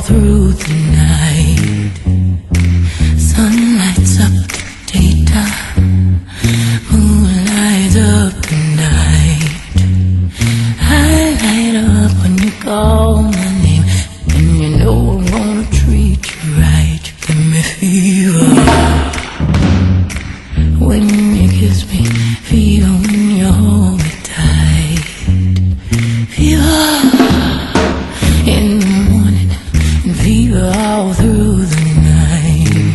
through the night. Sun lights up the daytime, moon lights up the night. I light up when you call my name, and you know I'm gonna treat you right. Give me fever when you kiss me, fever when you hold me tight. Fever in the morning and fever all through the night.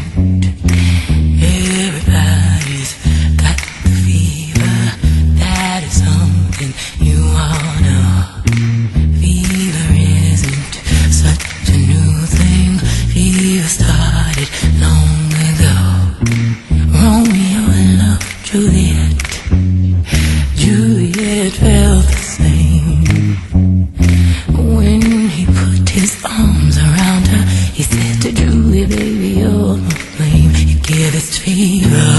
Everybody's got the fever, that is something you all know. Fever isn't such a new thing, fever started long ago. Romeo loved Juliet, Juliet felt the same. When he put his arms around her, he said to Julie, baby, you're my flame. You give us fever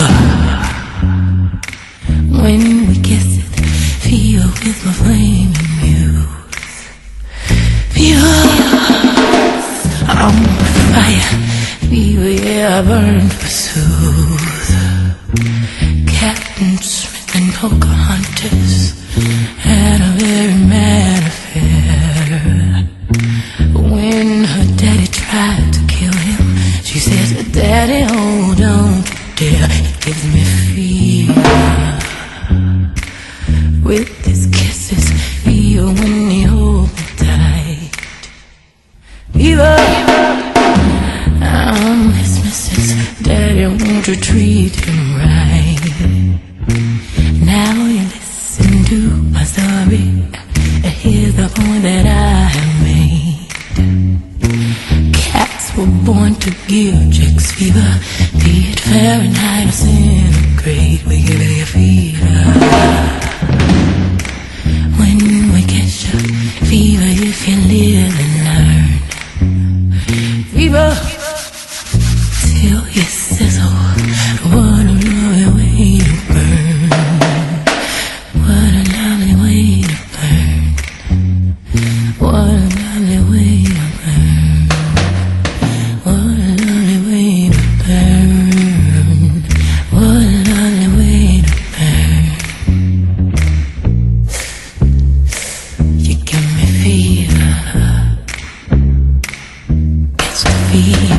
when we kiss it, fever with my flame and muse. Fever, I'm fire, fever, yeah, I burn for soothe. Captain Smith and Pocahontas had a very mad affair. When her daddy tried to kill him, she said, Daddy, oh, don't dare. He gives me fever with his kisses, fever when he holds me tight. Fever, I'm his missus. Daddy, won't you treat him right? Now you listen to my story. Here's the point that I have made. Cats were born to give chicks fever, be it Fahrenheit or centigrade. We give you fever when we catch you. Fever if you live and learn. Fever till you sizzle. What a lovely way to burn. What a lovely way to burn. What a lovely way to burn. What a lovely way to burn. What a lovely way to burn. You give me fever. It's the fever.